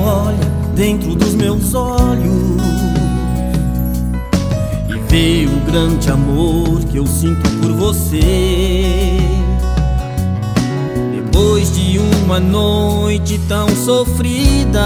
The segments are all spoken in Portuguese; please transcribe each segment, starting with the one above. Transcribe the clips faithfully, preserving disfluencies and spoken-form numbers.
olha dentro dos meus olhos e vê o grande amor que eu sinto por você. Depois de uma noite tão sofrida,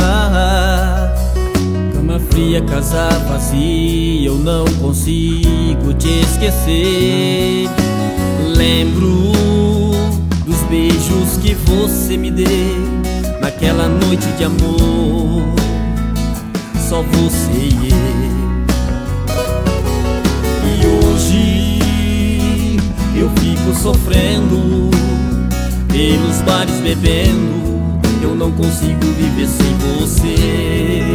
cama fria, casa vazia, eu não consigo te esquecer. Lembro dos beijos que você me deu naquela noite de amor, só você e eu. E hoje eu fico sofrendo pelos bares bebendo, eu não consigo viver sem você.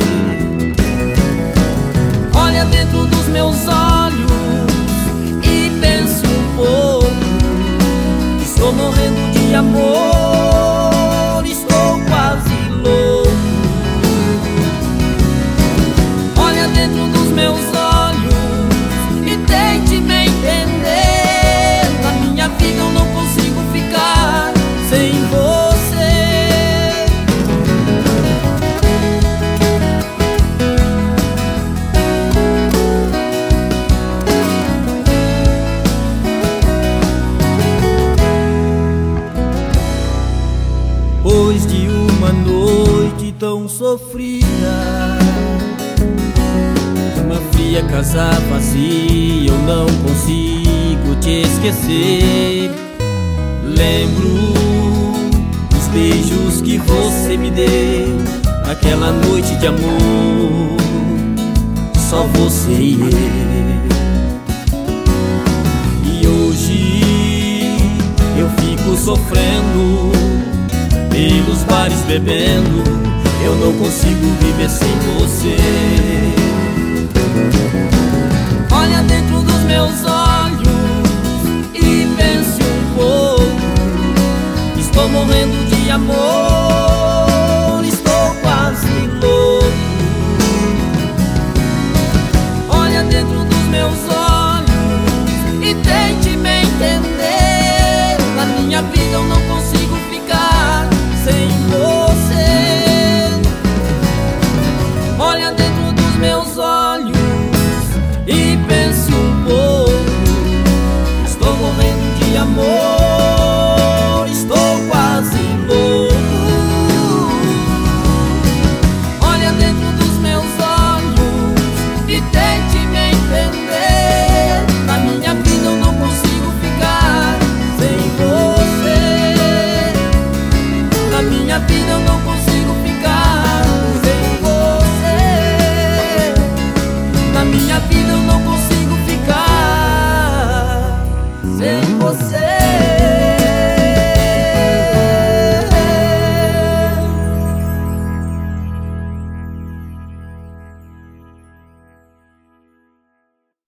Olha dentro dos meus olhos e pense um pouco, estou morrendo de amor, estou quase louco. Olha dentro dos meus olhos e tente me entender. Na minha vida eu não consigo ficar sem você. Depois de uma noite tão sofrida, cama fria, casa vazia, eu não consigo te esquecer. Lembro dos beijos que você me deu naquela noite de amor, só você e eu. E hoje eu fico sofrendo pelos bares bebendo, eu não consigo viver sem você. Olha dentro dos meus olhos e pense um pouco, estou morrendo de amor.